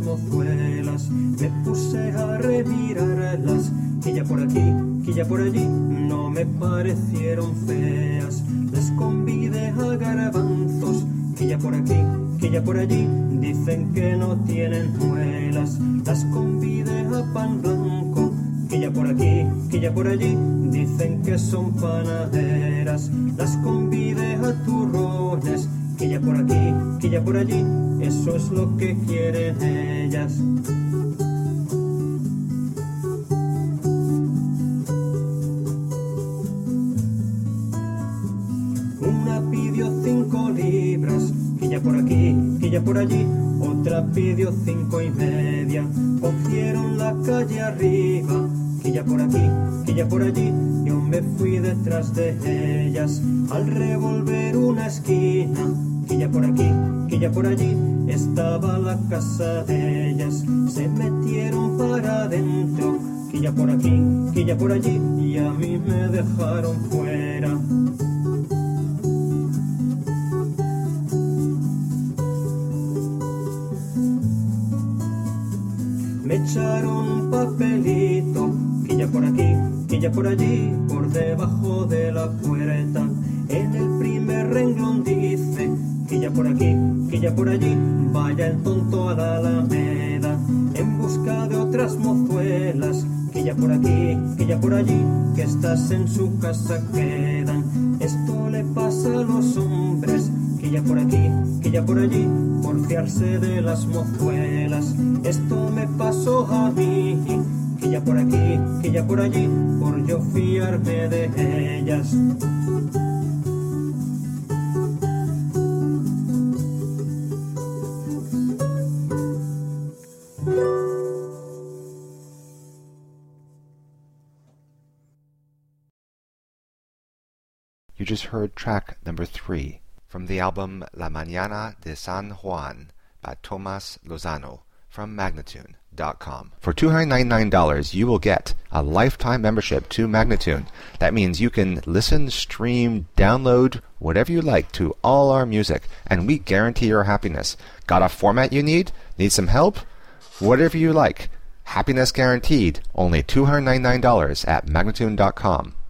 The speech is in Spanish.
mozuelas. Me puse a remirarlas, quilla por aquí, quilla por allí, no me parecieron feas. Las convidé a garbanzos, quilla por aquí, quilla por allí, dicen que no tienen muelas. Las convidé a pan blanco, quilla por aquí, quilla por allí, dicen que son panaderas. Las convidé a turrones, quilla por aquí, quilla por allí, eso es lo que quieren ellas. Una pidió 5 libras, quilla por aquí, quilla por allí, otra pidió 5,5. Cogieron la calle arriba, quilla por aquí, quilla por allí, yo me fui detrás de ellas. Al revolver una esquina, quilla por aquí, quilla por allí, estaba la casa de ellas. Se metieron para adentro, quilla por aquí, quilla por allí, y a mí me dejaron fuera. Me echaron un papelito, quilla por aquí, quilla por allí, por debajo de la puerta. En el primer renglón dice, quilla por aquí, quilla por allí, vaya el tonto a la Alameda, en busca de otras mozuelas. Quilla por aquí, quilla por allí, que estas en su casa quedan. Esto le pasa a los hombres, quilla por aquí, quilla por allí, por fiarse de las mozuelas. Esto me pasó a mí, quilla por aquí, quilla por allí, por yo fiarme de ellas. You just heard track number 3 from the album La Mañana de San Juan by Tomas Lozano from Magnatune.com. For $299, you will get a lifetime membership to Magnatune. That means you can listen, stream, download, whatever you like to all our music, and we guarantee your happiness. Got a format you need? Need some help? Whatever you like. Happiness guaranteed. Only $299 at Magnatune.com.